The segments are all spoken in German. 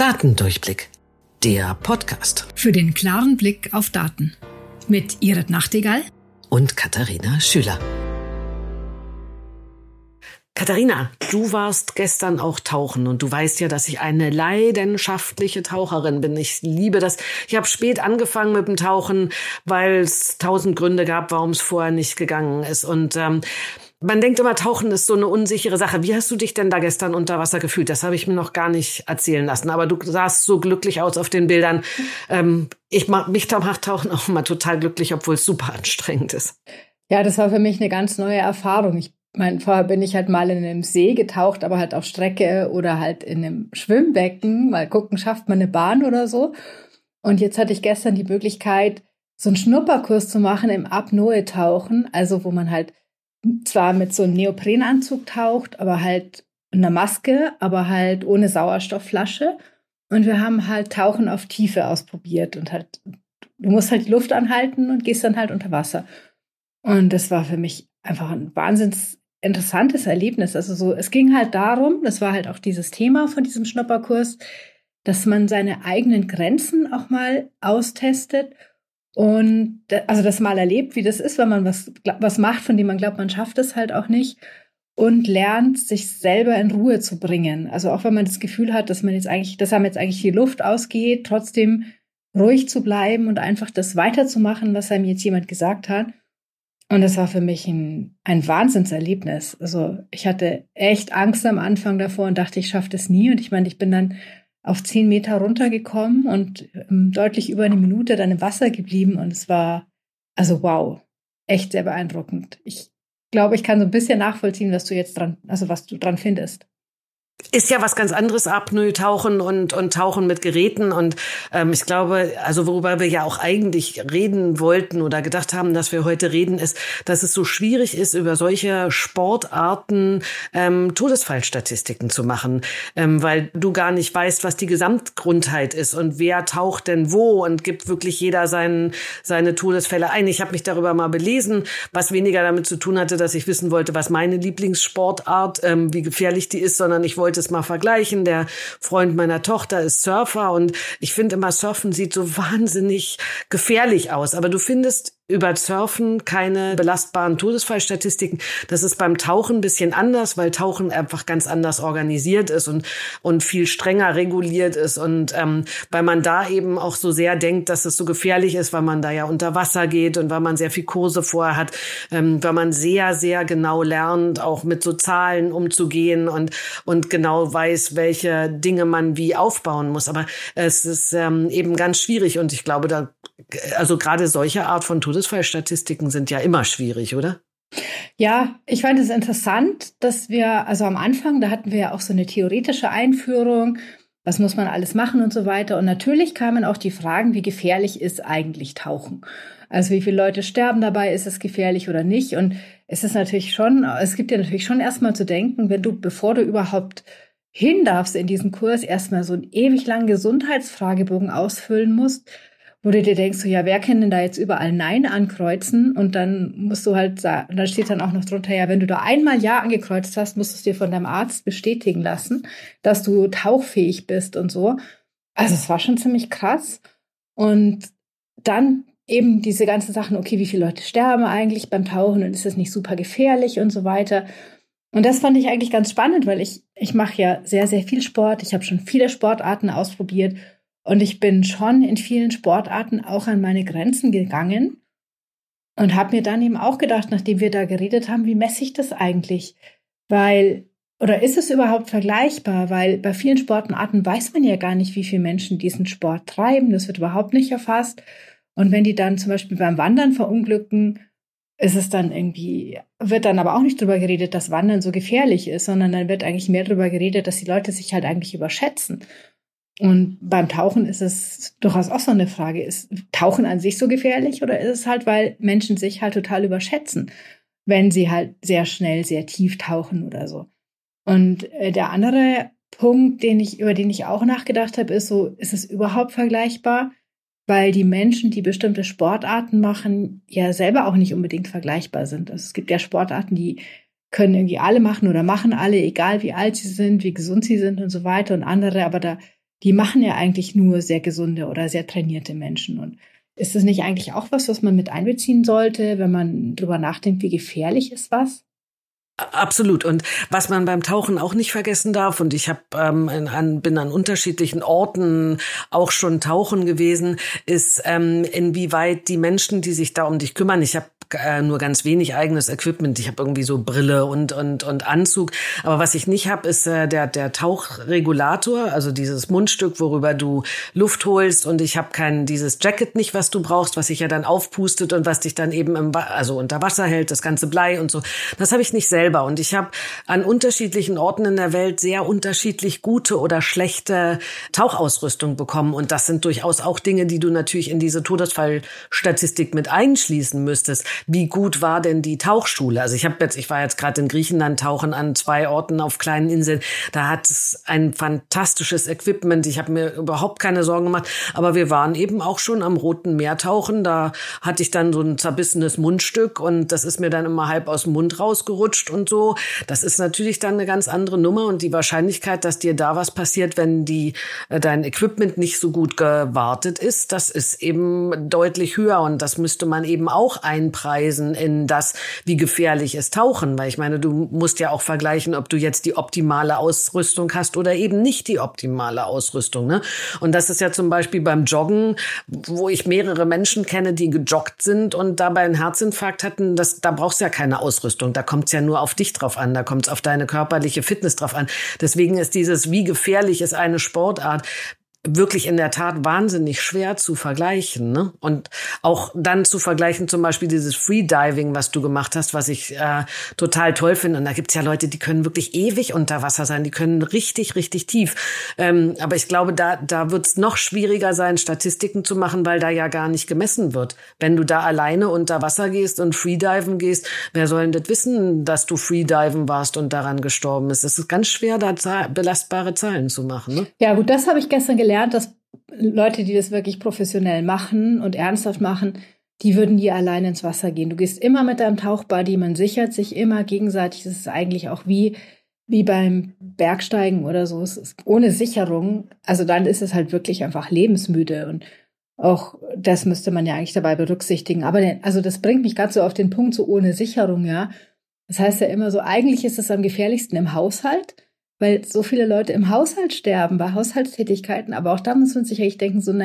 Datendurchblick, der Podcast. Für den klaren Blick auf Daten. Mit Irit Nachtigall und Katharina Schüler. Katharina, du warst gestern auch tauchen und du weißt ja, dass ich eine leidenschaftliche Taucherin bin. Ich liebe das. Ich habe spät angefangen mit dem Tauchen, weil es 1000 Gründe gab, warum es vorher nicht gegangen ist. Und man denkt immer, Tauchen ist so eine unsichere Sache. Wie hast du dich denn da gestern unter Wasser gefühlt? Das habe ich mir noch gar nicht erzählen lassen. Aber du sahst so glücklich aus auf den Bildern. Mich macht Tauchen auch immer total glücklich, obwohl es super anstrengend ist. Ja, das war für mich eine ganz neue Erfahrung. Vorher bin ich halt mal in einem See getaucht, aber halt auf Strecke oder halt in einem Schwimmbecken. Mal gucken, schafft man eine Bahn oder so. Und jetzt hatte ich gestern die Möglichkeit, so einen Schnupperkurs zu machen im Apnoe-Tauchen. Also wo man halt zwar mit so einem Neoprenanzug taucht, aber halt in einer Maske, aber halt ohne Sauerstoffflasche. Und wir haben halt Tauchen auf Tiefe ausprobiert. Und halt, du musst halt die Luft anhalten und gehst dann halt unter Wasser. Und das war für mich einfach ein wahnsinns interessantes Erlebnis. Also so, es ging halt darum, das war halt auch dieses Thema von diesem Schnupperkurs, dass man seine eigenen Grenzen auch mal austestet und also das mal erlebt, wie das ist, wenn man was macht, von dem man glaubt, man schafft es halt auch nicht und lernt, sich selber in Ruhe zu bringen. Also auch wenn man das Gefühl hat, dass einem jetzt eigentlich die Luft ausgeht, trotzdem ruhig zu bleiben und einfach das weiterzumachen, was einem jetzt jemand gesagt hat. Und das war für mich ein Wahnsinnserlebnis. Also ich hatte echt Angst am Anfang davor und dachte, ich schaffe das nie. Und ich meine, ich bin dann auf 10 Meter runtergekommen und deutlich über eine Minute dann im Wasser geblieben. Und es war, also wow, echt sehr beeindruckend. Ich glaube, ich kann so ein bisschen nachvollziehen, was du dran findest. Ist ja was ganz anderes, Apnoe-Tauchen und Tauchen mit Geräten. Und ich glaube, also worüber wir ja auch eigentlich reden wollten oder gedacht haben, dass wir heute reden, ist, dass es so schwierig ist, über solche Sportarten Todesfallstatistiken zu machen, weil du gar nicht weißt, was die Gesamtgrundheit ist und wer taucht denn wo und gibt wirklich jeder seine Todesfälle ein. Ich habe mich darüber mal belesen, was weniger damit zu tun hatte, dass ich wissen wollte, was meine Lieblingssportart, wie gefährlich die ist, sondern ich wollte es mal vergleichen. Der Freund meiner Tochter ist Surfer und ich finde immer, Surfen sieht so wahnsinnig gefährlich aus. Aber du findest über Surfen keine belastbaren Todesfallstatistiken. Das ist beim Tauchen ein bisschen anders, weil Tauchen einfach ganz anders organisiert ist und viel strenger reguliert ist. Und weil man da eben auch so sehr denkt, dass es so gefährlich ist, weil man da ja unter Wasser geht und weil man sehr viel Kurse vorher hat, weil man sehr, sehr genau lernt, auch mit so Zahlen umzugehen und genau weiß, welche Dinge man wie aufbauen muss. Aber es ist eben ganz schwierig und ich glaube, also gerade solche Art von Todesfallstatistiken sind ja immer schwierig, oder? Ja, ich fand es interessant, dass also am Anfang, da hatten wir ja auch so eine theoretische Einführung, was muss man alles machen und so weiter. Und natürlich kamen auch die Fragen, wie gefährlich ist eigentlich Tauchen? Also wie viele Leute sterben dabei, ist es gefährlich oder nicht? Und es gibt dir natürlich schon erstmal zu denken, bevor du überhaupt hin darfst in diesen Kurs, erstmal so einen ewig langen Gesundheitsfragebogen ausfüllen musst, wo du dir denkst, so, ja, wer kann denn da jetzt überall Nein ankreuzen? Und dann musst du halt sagen, und da steht dann auch noch drunter, ja, wenn du da einmal Ja angekreuzt hast, musst du es dir von deinem Arzt bestätigen lassen, dass du tauchfähig bist und so. Also es war schon ziemlich krass. Und dann eben diese ganzen Sachen, okay, wie viele Leute sterben eigentlich beim Tauchen und ist das nicht super gefährlich und so weiter. Und das fand ich eigentlich ganz spannend, weil ich mache ja sehr, sehr viel Sport. Ich habe schon viele Sportarten ausprobiert. Und ich bin schon in vielen Sportarten auch an meine Grenzen gegangen und habe mir dann eben auch gedacht, nachdem wir da geredet haben, wie messe ich das eigentlich? Oder ist es überhaupt vergleichbar? Weil bei vielen Sportarten weiß man ja gar nicht, wie viele Menschen diesen Sport treiben. Das wird überhaupt nicht erfasst. Und wenn die dann zum Beispiel beim Wandern verunglücken, wird dann aber auch nicht drüber geredet, dass Wandern so gefährlich ist, sondern dann wird eigentlich mehr drüber geredet, dass die Leute sich halt eigentlich überschätzen. Und beim Tauchen ist es durchaus auch so eine Frage, ist Tauchen an sich so gefährlich oder ist es halt, weil Menschen sich halt total überschätzen, wenn sie halt sehr schnell, sehr tief tauchen oder so. Und der andere Punkt, über den ich auch nachgedacht habe, ist so, ist es überhaupt vergleichbar? Weil die Menschen, die bestimmte Sportarten machen, ja selber auch nicht unbedingt vergleichbar sind. Also es gibt ja Sportarten, die können irgendwie alle machen oder machen alle, egal wie alt sie sind, wie gesund sie sind und so weiter und andere, aber die machen ja eigentlich nur sehr gesunde oder sehr trainierte Menschen. Und ist das nicht eigentlich auch was man mit einbeziehen sollte, wenn man drüber nachdenkt, wie gefährlich ist was? Absolut. Und was man beim Tauchen auch nicht vergessen darf, und ich bin an unterschiedlichen Orten auch schon tauchen gewesen, ist, inwieweit die Menschen, die sich da um dich kümmern, ich habe nur ganz wenig eigenes Equipment. Ich habe irgendwie so Brille und Anzug. Aber was ich nicht habe, ist der Tauchregulator, also dieses Mundstück, worüber du Luft holst. Und ich habe dieses Jacket nicht, was du brauchst, was sich ja dann aufpustet und was dich dann eben unter Wasser hält, das ganze Blei und so. Das habe ich nicht selber. Und ich habe an unterschiedlichen Orten in der Welt sehr unterschiedlich gute oder schlechte Tauchausrüstung bekommen. Und das sind durchaus auch Dinge, die du natürlich in diese Todesfallstatistik mit einschließen müsstest. Wie gut war denn die Tauchschule? Also ich war jetzt gerade in Griechenland tauchen an 2 Orten auf kleinen Inseln. Da hat es ein fantastisches Equipment. Ich habe mir überhaupt keine Sorgen gemacht. Aber wir waren eben auch schon am Roten Meer tauchen. Da hatte ich dann so ein zerbissenes Mundstück und das ist mir dann immer halb aus dem Mund rausgerutscht und so. Das ist natürlich dann eine ganz andere Nummer und die Wahrscheinlichkeit, dass dir da was passiert, wenn dein Equipment nicht so gut gewartet ist, das ist eben deutlich höher und das müsste man eben auch einpreisen in das, wie gefährlich ist Tauchen. Weil ich meine, du musst ja auch vergleichen, ob du jetzt die optimale Ausrüstung hast oder eben nicht die optimale Ausrüstung. Ne? Und das ist ja zum Beispiel beim Joggen, wo ich mehrere Menschen kenne, die gejoggt sind und dabei einen Herzinfarkt hatten. Da brauchst du ja keine Ausrüstung. Da kommt es ja nur auf dich drauf an. Da kommt es auf deine körperliche Fitness drauf an. Deswegen ist wie gefährlich ist eine Sportart, wirklich in der Tat wahnsinnig schwer zu vergleichen, ne? Und auch dann zu vergleichen, zum Beispiel dieses Freediving, was du gemacht hast, was ich total toll finde. Und da gibt's ja Leute, die können wirklich ewig unter Wasser sein, die können richtig, richtig tief. Aber ich glaube, da wird's noch schwieriger sein, Statistiken zu machen, weil da ja gar nicht gemessen wird. Wenn du da alleine unter Wasser gehst und Freediven gehst, wer soll denn das wissen, dass du Freediven warst und daran gestorben bist? Es ist ganz schwer, da belastbare Zahlen zu machen, ne? Ja gut, das habe ich gestern gelernt, dass Leute, die das wirklich professionell machen und ernsthaft machen, die würden nie alleine ins Wasser gehen. Du gehst immer mit deinem Tauchbuddy, man sichert sich immer gegenseitig. Das ist eigentlich auch wie beim Bergsteigen oder so. Es ist ohne Sicherung, also dann ist es halt wirklich einfach lebensmüde und auch das müsste man ja eigentlich dabei berücksichtigen. Aber also das bringt mich gerade so auf den Punkt, so ohne Sicherung, ja. Das heißt ja immer so, eigentlich ist es am gefährlichsten im Haushalt, weil so viele Leute im Haushalt sterben, bei Haushaltstätigkeiten. Aber auch da muss man sich eigentlich denken, so,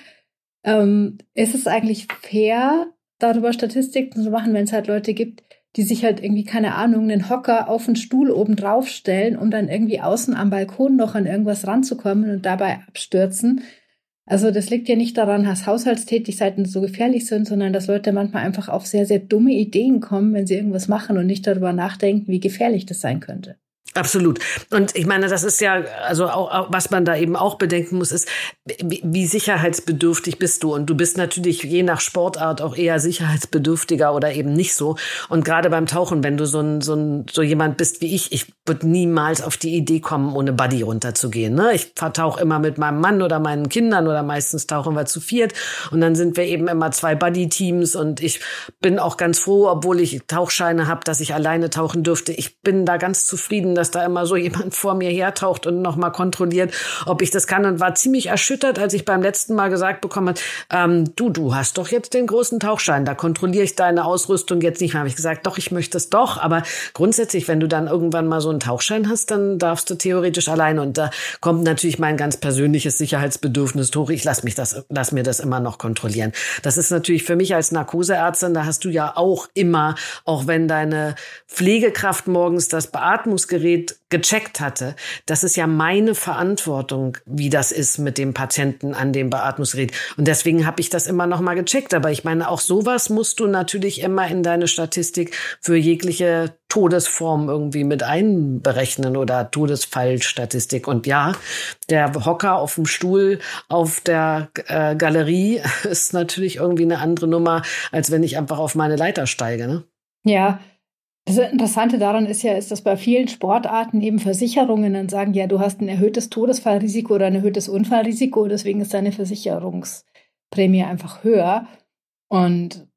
ist es eigentlich fair, darüber Statistiken zu machen, wenn es halt Leute gibt, die sich halt irgendwie, keine Ahnung, einen Hocker auf einen Stuhl oben drauf stellen, um dann irgendwie außen am Balkon noch an irgendwas ranzukommen und dabei abstürzen. Also das liegt ja nicht daran, dass Haushaltstätigkeiten so gefährlich sind, sondern dass Leute manchmal einfach auf sehr, sehr dumme Ideen kommen, wenn sie irgendwas machen und nicht darüber nachdenken, wie gefährlich das sein könnte. Absolut. Und ich meine, das ist ja, also auch, was man da eben auch bedenken muss, ist, wie sicherheitsbedürftig bist du? Und du bist natürlich je nach Sportart auch eher sicherheitsbedürftiger oder eben nicht so. Und gerade beim Tauchen, wenn du so jemand bist wie ich würde niemals auf die Idee kommen, ohne Buddy runterzugehen. Ne? Ich tauche immer mit meinem Mann oder meinen Kindern oder meistens tauchen wir zu viert. Und dann sind wir eben immer 2 Buddy-Teams. Und ich bin auch ganz froh, obwohl ich Tauchscheine habe, dass ich alleine tauchen dürfte. Ich bin da ganz zufrieden, dass da immer so jemand vor mir hertaucht und nochmal kontrolliert, ob ich das kann, und war ziemlich erschüttert, als ich beim letzten Mal gesagt bekommen habe, du hast doch jetzt den großen Tauchschein, da kontrolliere ich deine Ausrüstung jetzt nicht mehr. Habe ich gesagt, doch, ich möchte es doch, aber grundsätzlich, wenn du dann irgendwann mal so einen Tauchschein hast, dann darfst du theoretisch alleine, und da kommt natürlich mein ganz persönliches Sicherheitsbedürfnis hoch. Ich lass mir das immer noch kontrollieren. Das ist natürlich für mich als Narkoseärztin, da hast du ja auch immer, auch wenn deine Pflegekraft morgens das Beatmungsgerät gecheckt hatte, das ist ja meine Verantwortung, wie das ist mit dem Patienten an dem Beatmungsgerät. Und deswegen habe ich das immer noch mal gecheckt. Aber ich meine, auch sowas musst du natürlich immer in deine Statistik für jegliche Todesform irgendwie mit einberechnen oder Todesfallstatistik. Und ja, der Hocker auf dem Stuhl auf der Galerie ist natürlich irgendwie eine andere Nummer, als wenn ich einfach auf meine Leiter steige, ne? Ja. Das Interessante daran ist dass bei vielen Sportarten eben Versicherungen dann sagen, ja, du hast ein erhöhtes Todesfallrisiko oder ein erhöhtes Unfallrisiko, deswegen ist deine Versicherungsprämie einfach höher. Und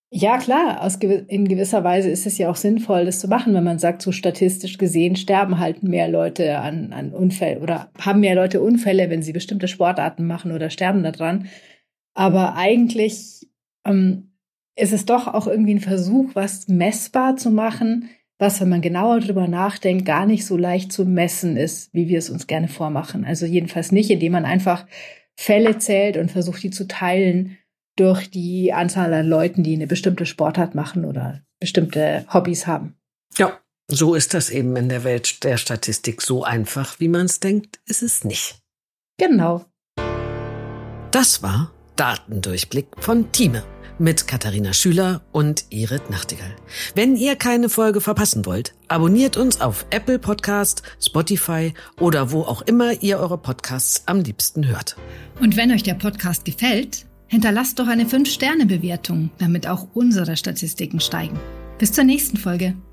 Ja, klar. In gewisser Weise ist es ja auch sinnvoll, das zu machen, wenn man sagt, so statistisch gesehen sterben halt mehr Leute an Unfällen oder haben mehr Leute Unfälle, wenn sie bestimmte Sportarten machen oder sterben daran. Aber eigentlich ist es doch auch irgendwie ein Versuch, was messbar zu machen, was, wenn man genauer drüber nachdenkt, gar nicht so leicht zu messen ist, wie wir es uns gerne vormachen. Also jedenfalls nicht, indem man einfach Fälle zählt und versucht, die zu teilen durch die Anzahl an Leuten, die eine bestimmte Sportart machen oder bestimmte Hobbys haben. Ja, so ist das eben in der Welt der Statistik. So einfach, wie man es denkt, ist es nicht. Genau. Das war Datendurchblick von Thieme mit Katharina Schüler und Irit Nachtigall. Wenn ihr keine Folge verpassen wollt, abonniert uns auf Apple Podcast, Spotify oder wo auch immer ihr eure Podcasts am liebsten hört. Und wenn euch der Podcast gefällt, hinterlasst doch eine 5-Sterne-Bewertung, damit auch unsere Statistiken steigen. Bis zur nächsten Folge.